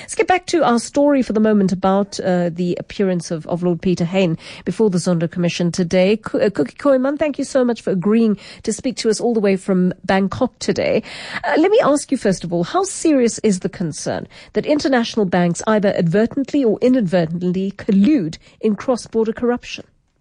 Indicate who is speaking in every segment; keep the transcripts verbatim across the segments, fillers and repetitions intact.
Speaker 1: Let's get back to our story for the moment about uh, the appearance of, of Lord Peter Hain before the Zondo Commission today. K- uh, Cookie Kooiman, thank you so much for agreeing to speak to us all the way from Bangkok today. Uh, let me ask you, first of all, how serious is the concern that international banks either advertently or inadvertently collude in cross-border corruption?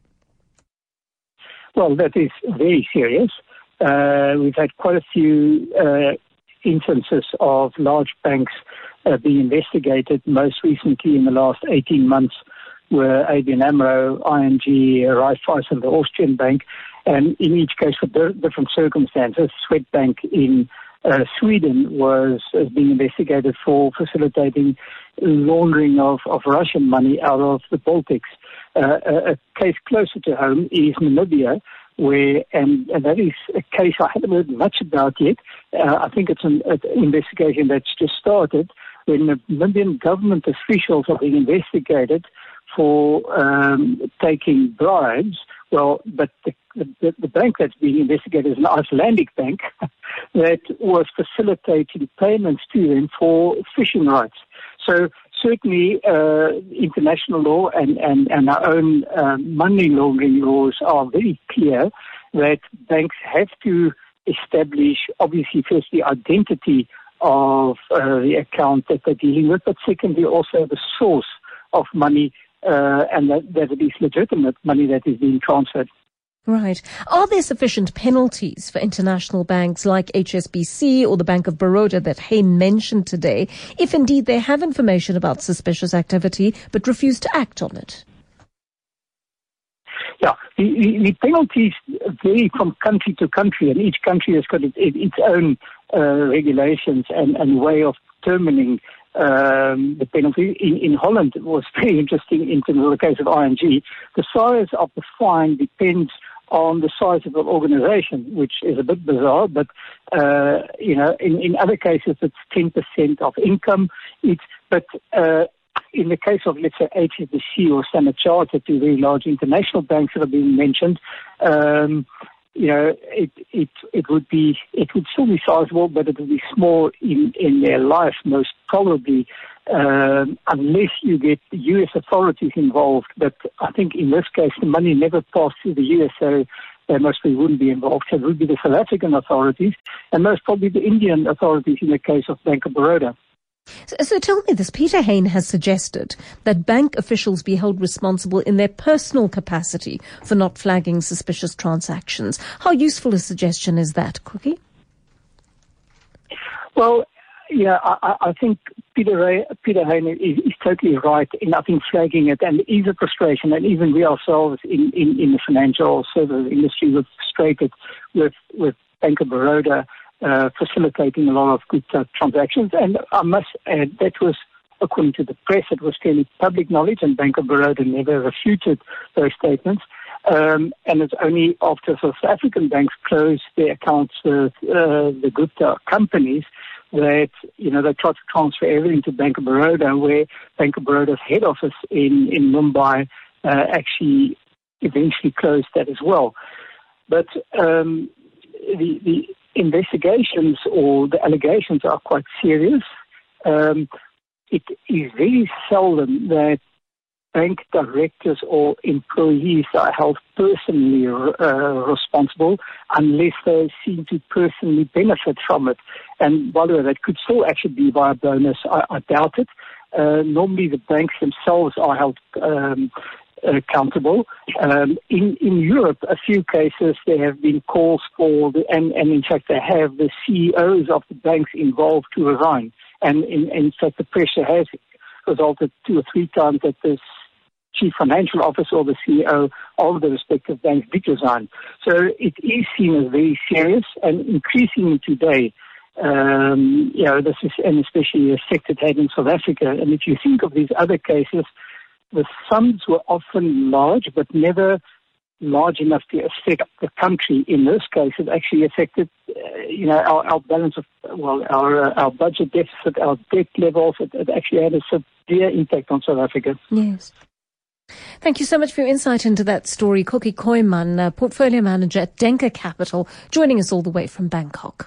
Speaker 2: Well, that is very serious. Uh, we've had quite a few uh, instances of large banks uh, being investigated. Most recently, in the last eighteen months, were A B N AMRO, I N G, Raiffeisen, the Austrian bank, and in each case for di- different circumstances. Swedbank in uh, Sweden was uh, being investigated for facilitating laundering of, of Russian money out of the Baltics. Uh, a, a case closer to home is Namibia, where, and, and that is a case I haven't heard much about yet. Uh, I think it's an, an investigation that's just started, when the Namibian government officials are being investigated for um, taking bribes. Well, but the, the, the bank that's being investigated is an Icelandic bank that was facilitating payments to them for fishing rights. So certainly uh, international law and, and, and our own uh, money laundering laws are very clear that banks have to establish, obviously, first the identity of uh, the account that they're dealing with, but secondly also the source of money uh, and that, that it is legitimate money that is being transferred.
Speaker 1: Right. Are there sufficient penalties for international banks like H S B C or the Bank of Baroda that Hain mentioned today, if indeed they have information about suspicious activity but refuse to act on it?
Speaker 2: Yeah, the, the, the penalties vary from country to country, and each country has got its, its own uh, regulations and, and way of determining um, the penalty. In, in Holland, it was very interesting in terms of the case of I N G. The size of the fine depends on the size of the organization, which is a bit bizarre, but, uh, you know, in, in other cases, it's ten percent of income. It's, but, uh, in the case of, let's say, H S B C or Standard Chartered, two very large international banks that are being mentioned, um, you know, it, it, it would be, it would still be sizable, but it would be small in, in their life, most probably, um, unless you get the U S authorities involved. But I think in this case, the money never passed through the U S, so they most probably wouldn't be involved. So it would be the South African authorities and most probably the Indian authorities in the case of Bank of Baroda.
Speaker 1: So, so tell me this, Peter Hain has suggested that bank officials be held responsible in their personal capacity for not flagging suspicious transactions. How useful a suggestion is that, Cookie?
Speaker 2: Well, yeah, I, I think Peter, Ray, Peter Hain is, is totally right in, I think, flagging it, and it is a frustration, and even we ourselves in, in, in the financial service industry were frustrated with, with Bank of Baroda Uh, facilitating a lot of good uh, transactions. And I must add, that was, according to the press, it was fairly public knowledge, and Bank of Baroda never refuted those statements. Um, and it's only after South African banks closed their accounts with uh, the Gupta companies that, you know, they tried to transfer everything to Bank of Baroda, where Bank of Baroda's head office in, in Mumbai uh, actually eventually closed that as well. But um, the, the investigations or the allegations are quite serious. Um, it is very seldom that bank directors or employees are held personally uh, responsible unless they seem to personally benefit from it. And by the way, that could still actually be via bonus. I, I doubt it. Uh, normally the banks themselves are held um, accountable. Um, in, in Europe, a few cases, there have been calls for, the, and, and in fact they have the C E Os of the banks involved to resign. And in, in fact, the pressure has resulted two or three times that this chief financial officer or the C E O of the respective banks did resign. So it is seen as very serious, and increasingly today, um, you know, this is, and especially a sector had in South Africa. And if you think of these other cases, the sums were often large, but never large enough to affect the country. In this case, it actually affected, uh, you know, our, our balance of, well, our uh, our budget deficit, our debt levels. It, it actually had a severe impact on South Africa.
Speaker 1: Yes. Thank you so much for your insight into that story. Cookie Kooiman, uh, Portfolio Manager at Denker Capital, joining us all the way from Bangkok.